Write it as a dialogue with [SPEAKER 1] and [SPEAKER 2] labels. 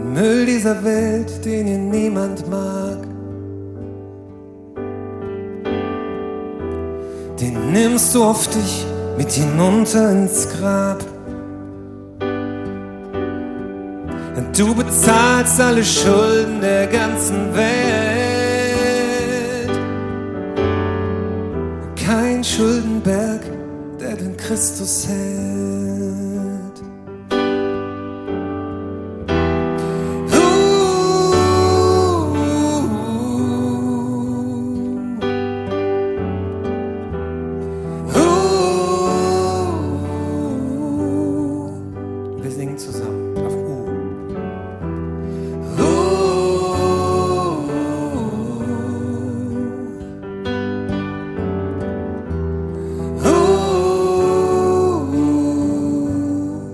[SPEAKER 1] Den Müll dieser Welt, den hier niemand mag, den nimmst du auf dich mit hinunter ins Grab. Du bezahlst alle Schulden der ganzen Welt. Kein Schuldenberg, der den Christus hält. Wir singen zusammen.